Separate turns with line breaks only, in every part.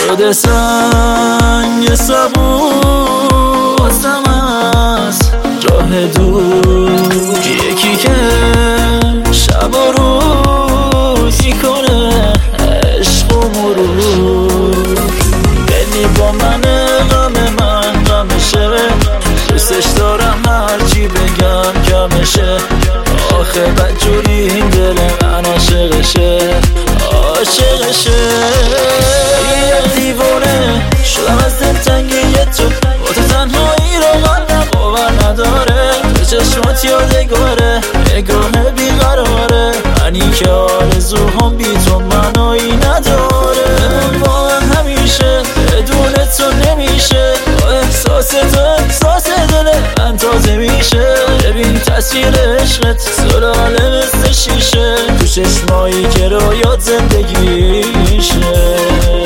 شده سنگ صبور واسم از راه دور، یکی که شب و روز میکنه عشق و مرور. دلی با من غمشه، دوستش دارم هرچی بگم کمشه. آخه بدجوری این دل من عاشقشه. یه دیوونه شدم از دلتنگی تو، با تو تنهایی رو قلبم باور نداره. تو چشمات یادگاره، نگاه بیقراره، منی که آرزوهام بی تو منایی نداره. با من همیشه بدون تو نمیشه، با احساس دل من تازه میشه. ببین تصویر عشقت سلاله مثل شیشه، تو چشمایی که رویات زندگی میشه.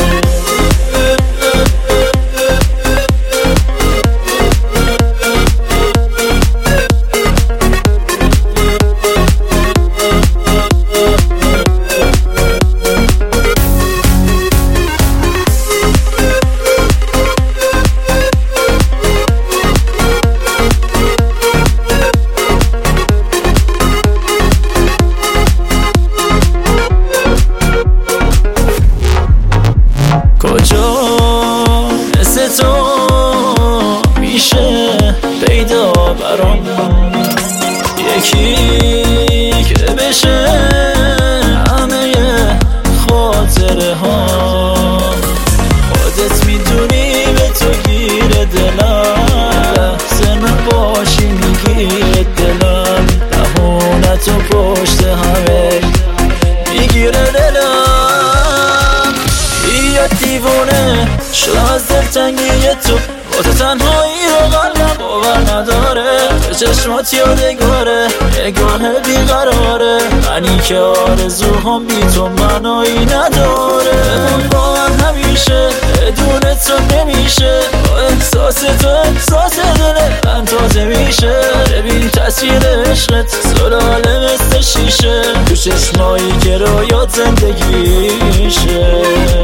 کجا مثل تو میشه پیدا برام، یکی که بشه همه خاطره ها. خودت میدونی به تو گیره دلم، لحظه من باشی میگیره دلم. دهونتو پشت همه میگیره دلم. دیوونه شدم از دلتنگی تو، با تو تنهایی رو قلبم باور نداره. تو چشمات یادگاره، نگاه بیقراره، منی که آرزوهام بی تو منایی نداره. با من همیشه بدون تو نمیشه، با احساس دل من تازه میشه. ببین تصویر عشقت سلاله مثل شیشه، تو چشمایی که رویات زندگی میشه.